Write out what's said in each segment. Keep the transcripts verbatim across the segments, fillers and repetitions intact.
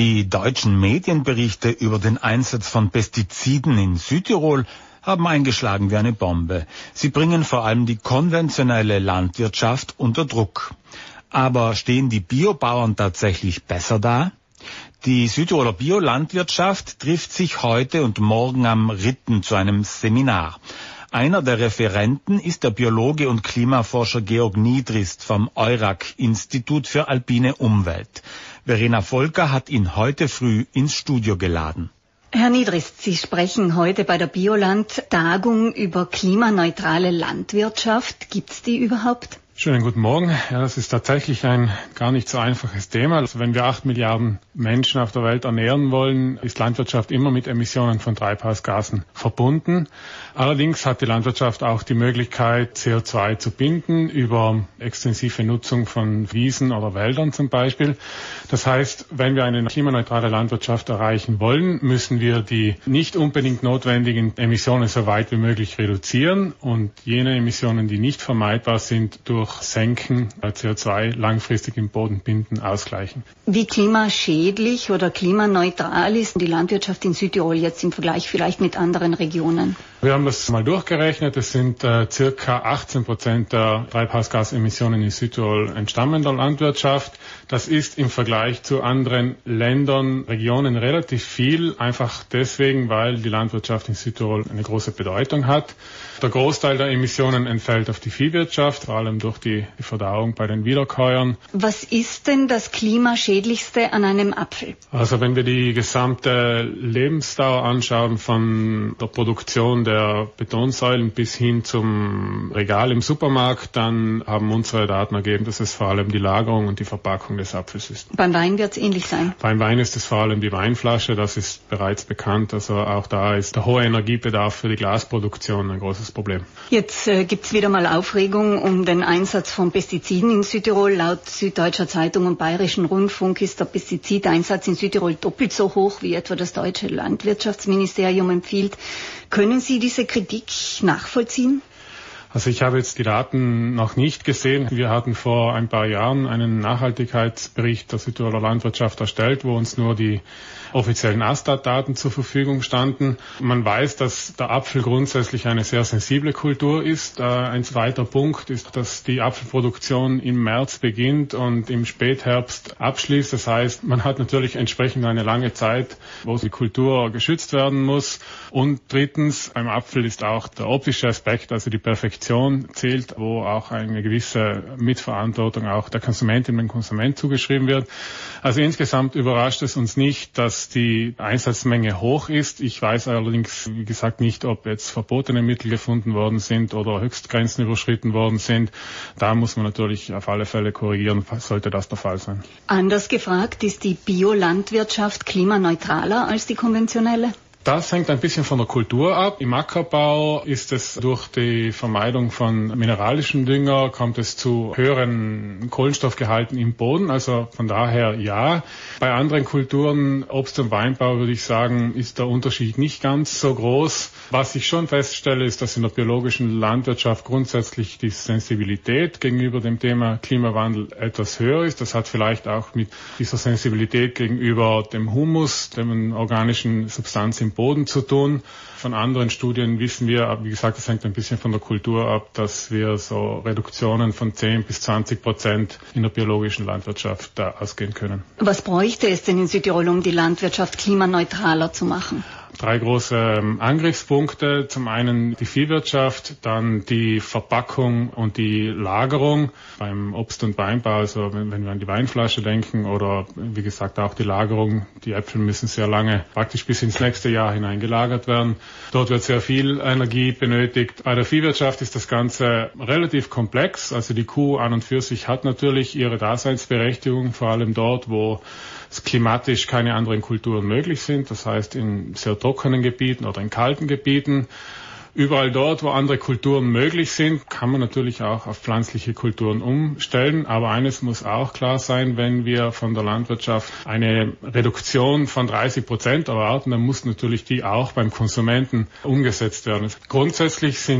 Die deutschen Medienberichte über den Einsatz von Pestiziden in Südtirol haben eingeschlagen wie eine Bombe. Sie bringen vor allem die konventionelle Landwirtschaft unter Druck. Aber stehen die Biobauern tatsächlich besser da? Die Südtiroler Biolandwirtschaft trifft sich heute und morgen am Ritten zu einem Seminar. Einer der Referenten ist der Biologe und Klimaforscher Georg Niedrist vom EURAC-Institut für alpine Umwelt. Verena Volker hat ihn heute früh ins Studio geladen. Herr Niedrist, Sie sprechen heute bei der Bioland-Tagung über klimaneutrale Landwirtschaft. Gibt's die überhaupt? Schönen guten Morgen. Ja, das ist tatsächlich ein gar nicht so einfaches Thema. Also wenn wir acht Milliarden Menschen auf der Welt ernähren wollen, ist Landwirtschaft immer mit Emissionen von Treibhausgasen verbunden. Allerdings hat die Landwirtschaft auch die Möglichkeit, C O zwei zu binden über extensive Nutzung von Wiesen oder Wäldern zum Beispiel. Das heißt, wenn wir eine klimaneutrale Landwirtschaft erreichen wollen, müssen wir die nicht unbedingt notwendigen Emissionen so weit wie möglich reduzieren und jene Emissionen, die nicht vermeidbar sind, durch Senken C O zwei langfristig im Boden binden, ausgleichen. Wie klimaschädlich oder klimaneutral ist die Landwirtschaft in Südtirol jetzt im Vergleich vielleicht mit anderen Regionen? Wir haben das mal durchgerechnet. Es sind äh, circa achtzehn Prozent der Treibhausgasemissionen in Südtirol entstammen der Landwirtschaft. Das ist im Vergleich zu anderen Ländern, Regionen relativ viel, einfach deswegen, weil die Landwirtschaft in Südtirol eine große Bedeutung hat. Der Großteil der Emissionen entfällt auf die Viehwirtschaft, vor allem durch die, die Verdauung bei den Wiederkäuern. Was ist denn das Klimaschädlichste an einem Apfel? Also wenn wir die gesamte Lebensdauer anschauen, von der Produktion der Betonsäulen bis hin zum Regal im Supermarkt, dann haben unsere Daten ergeben, dass es vor allem die Lagerung und die Verpackung des Apfels ist. Beim Wein wird es ähnlich sein? Beim Wein ist es vor allem die Weinflasche, das ist bereits bekannt. Also auch da ist der hohe Energiebedarf für die Glasproduktion ein großes Problem. Jetzt äh, gibt es wieder mal Aufregung um den Einsatz von Pestiziden in Südtirol. Laut Süddeutscher Zeitung und Bayerischen Rundfunk ist der Pestizideinsatz in Südtirol doppelt so hoch, wie etwa das deutsche Landwirtschaftsministerium empfiehlt. Können Sie diese Kritik nachvollziehen? Also ich habe jetzt die Daten noch nicht gesehen. Wir hatten vor ein paar Jahren einen Nachhaltigkeitsbericht der Südtiroler Landwirtschaft erstellt, wo uns nur die offiziellen Astat-Daten zur Verfügung standen. Man weiß, dass der Apfel grundsätzlich eine sehr sensible Kultur ist. Ein zweiter Punkt ist, dass die Apfelproduktion im März beginnt und im Spätherbst abschließt. Das heißt, man hat natürlich entsprechend eine lange Zeit, wo die Kultur geschützt werden muss. Und drittens, beim Apfel ist auch der optische Aspekt, also die Perfektion zählt, wo auch eine gewisse Mitverantwortung auch der Konsumentin und dem Konsument zugeschrieben wird. Also insgesamt überrascht es uns nicht, dass die Einsatzmenge hoch ist. Ich weiß allerdings, wie gesagt, nicht, ob jetzt verbotene Mittel gefunden worden sind oder Höchstgrenzen überschritten worden sind. Da muss man natürlich auf alle Fälle korrigieren, sollte das der Fall sein. Anders gefragt, ist die Biolandwirtschaft klimaneutraler als die konventionelle? Das hängt ein bisschen von der Kultur ab. Im Ackerbau ist es durch die Vermeidung von mineralischem Dünger, kommt es zu höheren Kohlenstoffgehalten im Boden. Also von daher ja. Bei anderen Kulturen, Obst- und Weinbau, würde ich sagen, ist der Unterschied nicht ganz so groß. Was ich schon feststelle, ist, dass in der biologischen Landwirtschaft grundsätzlich die Sensibilität gegenüber dem Thema Klimawandel etwas höher ist. Das hat vielleicht auch mit dieser Sensibilität gegenüber dem Humus, dem organischen Substanz im Boden zu tun. Von anderen Studien wissen wir, wie gesagt, das hängt ein bisschen von der Kultur ab, dass wir so Reduktionen von zehn bis zwanzig Prozent in der biologischen Landwirtschaft da ausgehen können. Was bräuchte es denn in Südtirol, um die Landwirtschaft klimaneutraler zu machen? Drei große Angriffspunkte. Zum einen die Viehwirtschaft, dann die Verpackung und die Lagerung beim Obst- und Weinbau, also wenn, wenn wir an die Weinflasche denken oder wie gesagt auch die Lagerung. Die Äpfel müssen sehr lange, praktisch bis ins nächste Jahr hinein gelagert werden. Dort wird sehr viel Energie benötigt. Bei der Viehwirtschaft ist das Ganze relativ komplex. Also die Kuh an und für sich hat natürlich ihre Daseinsberechtigung, vor allem dort, wo es klimatisch keine anderen Kulturen möglich sind. Das heißt in sehr trockenen Gebieten oder in kalten Gebieten. Überall dort, wo andere Kulturen möglich sind, kann man natürlich auch auf pflanzliche Kulturen umstellen. Aber eines muss auch klar sein, wenn wir von der Landwirtschaft eine Reduktion von dreißig Prozent erwarten, dann muss natürlich die auch beim Konsumenten umgesetzt werden. Grundsätzlich sind die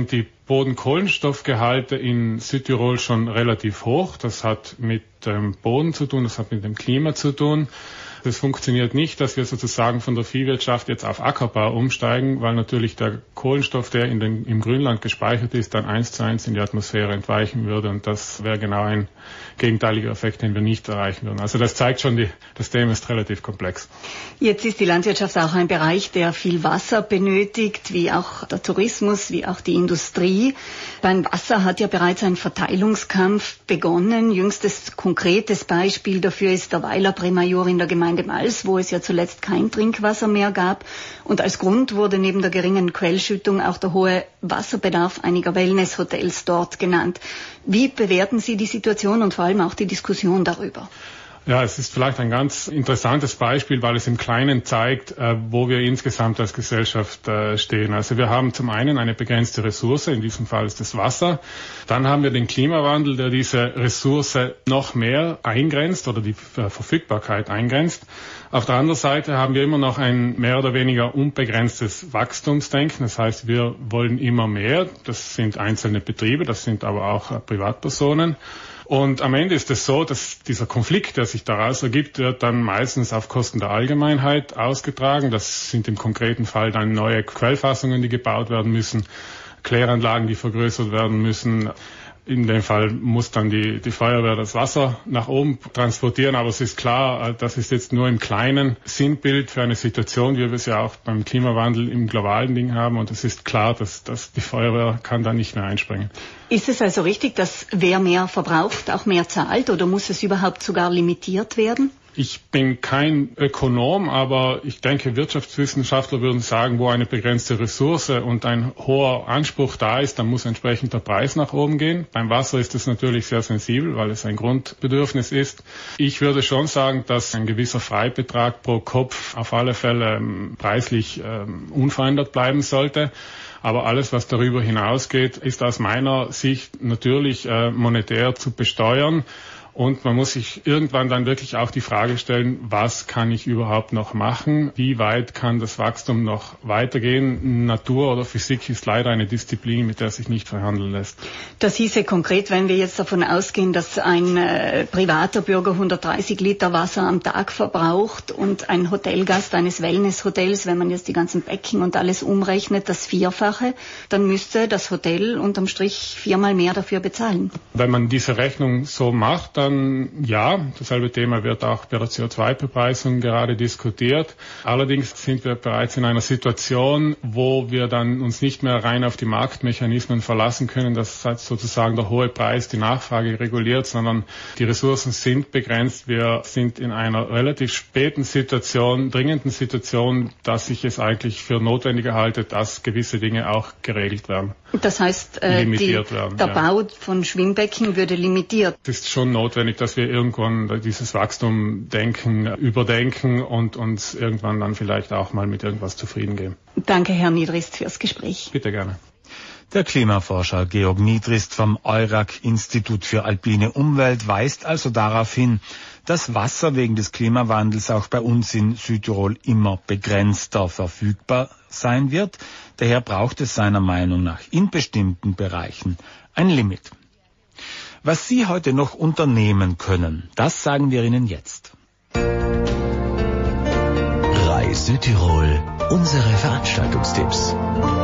Bodenkohlenstoffgehalte in Südtirol schon relativ hoch. Das hat mit dem Boden zu tun, das hat mit dem Klima zu tun. Das funktioniert nicht, dass wir sozusagen von der Viehwirtschaft jetzt auf Ackerbau umsteigen, weil natürlich der Kohlenstoff, der in den, im Grünland gespeichert ist, dann eins zu eins in die Atmosphäre entweichen würde. Und das wäre genau ein gegenteiliger Effekt, den wir nicht erreichen würden. Also das zeigt schon, die, das Thema ist relativ komplex. Jetzt ist die Landwirtschaft auch ein Bereich, der viel Wasser benötigt, wie auch der Tourismus, wie auch die Industrie. Beim Wasser hat ja bereits ein Verteilungskampf begonnen. Jüngstes konkretes Beispiel dafür ist der Weiler Prämajor in der Gemeinde Mals, wo es ja zuletzt kein Trinkwasser mehr gab. Und als Grund wurde neben der geringen Quellschüttung auch der hohe Wasserbedarf einiger Wellnesshotels dort genannt. Wie bewerten Sie die Situation und vor allem auch die Diskussion darüber? Ja, es ist vielleicht ein ganz interessantes Beispiel, weil es im Kleinen zeigt, äh, wo wir insgesamt als Gesellschaft äh, stehen. Also wir haben zum einen eine begrenzte Ressource, in diesem Fall ist das Wasser. Dann haben wir den Klimawandel, der diese Ressource noch mehr eingrenzt oder die äh, Verfügbarkeit eingrenzt. Auf der anderen Seite haben wir immer noch ein mehr oder weniger unbegrenztes Wachstumsdenken. Das heißt, wir wollen immer mehr. Das sind einzelne Betriebe, das sind aber auch äh, Privatpersonen. Und am Ende ist es so, dass dieser Konflikt, der sich daraus ergibt, wird dann meistens auf Kosten der Allgemeinheit ausgetragen. Das sind im konkreten Fall dann neue Quellfassungen, die gebaut werden müssen, Kläranlagen, die vergrößert werden müssen. In dem Fall muss dann die, die Feuerwehr das Wasser nach oben transportieren, aber es ist klar, das ist jetzt nur im kleinen Sinnbild für eine Situation, wie wir es ja auch beim Klimawandel im globalen Ding haben, und es ist klar, dass, dass die Feuerwehr kann da nicht mehr einspringen. Ist es also richtig, dass wer mehr verbraucht, auch mehr zahlt, oder muss es überhaupt sogar limitiert werden? Ich bin kein Ökonom, aber ich denke, Wirtschaftswissenschaftler würden sagen, wo eine begrenzte Ressource und ein hoher Anspruch da ist, dann muss entsprechend der Preis nach oben gehen. Beim Wasser ist es natürlich sehr sensibel, weil es ein Grundbedürfnis ist. Ich würde schon sagen, dass ein gewisser Freibetrag pro Kopf auf alle Fälle ähm, preislich ähm, unverändert bleiben sollte. Aber alles, was darüber hinausgeht, ist aus meiner Sicht natürlich äh, monetär zu besteuern. Und man muss sich irgendwann dann wirklich auch die Frage stellen, was kann ich überhaupt noch machen? Wie weit kann das Wachstum noch weitergehen? Natur oder Physik ist leider eine Disziplin, mit der sich nicht verhandeln lässt. Das hieße konkret, wenn wir jetzt davon ausgehen, dass ein äh, privater Bürger hundertdreißig Liter Wasser am Tag verbraucht und ein Hotelgast eines Wellnesshotels, wenn man jetzt die ganzen Becken und alles umrechnet, das Vierfache, dann müsste das Hotel unterm Strich viermal mehr dafür bezahlen. Wenn man diese Rechnung so macht, dann ja, dasselbe Thema wird auch bei der C O zwei Bepreisung gerade diskutiert. Allerdings sind wir bereits in einer Situation, wo wir dann uns nicht mehr rein auf die Marktmechanismen verlassen können, dass sozusagen der hohe Preis die Nachfrage reguliert, sondern die Ressourcen sind begrenzt. Wir sind in einer relativ späten Situation, dringenden Situation, dass ich es eigentlich für notwendiger halte, dass gewisse Dinge auch geregelt werden. Das heißt, äh, die, werden, der ja. Bau von Schwimmbecken würde limitiert. Es ist schon notwendig, dass wir irgendwann dieses Wachstum denken, überdenken und uns irgendwann dann vielleicht auch mal mit irgendwas zufrieden geben. Danke, Herr Niedrist, fürs Gespräch. Bitte gerne. Der Klimaforscher Georg Niedrist vom EURAG-Institut für alpine Umwelt weist also darauf hin, dass Wasser wegen des Klimawandels auch bei uns in Südtirol immer begrenzter verfügbar sein wird. Daher braucht es seiner Meinung nach in bestimmten Bereichen ein Limit. Was Sie heute noch unternehmen können, das sagen wir Ihnen jetzt. Reis Südtirol, unsere Veranstaltungstipps.